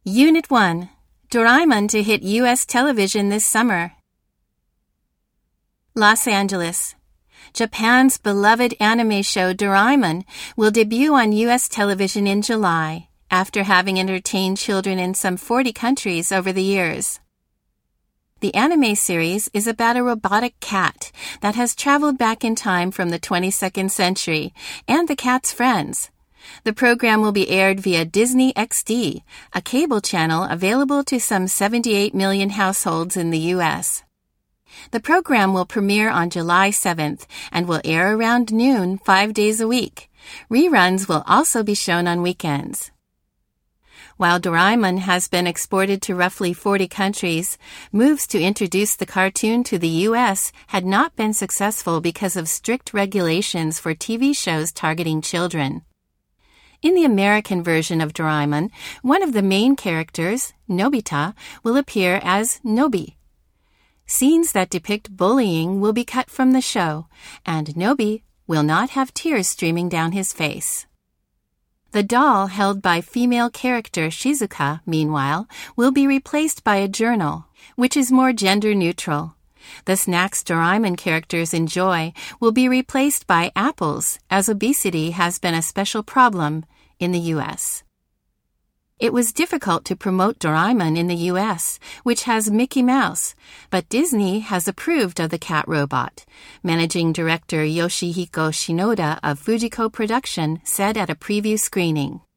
Unit 1. Doraemon to hit U.S. television this summer. Los Angeles. Japan's beloved anime show Doraemon will debut on U.S. television in July, after having entertained children in some 40 countries over the years. The anime series is about a robotic cat that has traveled back in time from the 22nd century and the cat's friends. The program will be aired via Disney XD, a cable channel available to some 78 million households in the U.S. The program will premiere on July 7th and will air around noon 5 days a week. Reruns will also be shown on weekends. While Doraemon has been exported to roughly 40 countries, moves to introduce the cartoon to the U.S. had not been successful because of strict regulations for TV shows targeting children. In the American version of Doraemon, one of the main characters, Nobita, will appear as Nobi. Scenes that depict bullying will be cut from the show, and Nobi will not have tears streaming down his face. The doll held by female character Shizuka, meanwhile, will be replaced by a journal, which is more gender-neutral. The snacks Doraemon characters enjoy will be replaced by apples, as obesity has been a special problem in the U.S. It was difficult to promote Doraemon in the U.S., which has Mickey Mouse, but Disney has approved of the cat robot. Managing director Yoshihiko Shinoda of Fujiko Production said at a preview screening.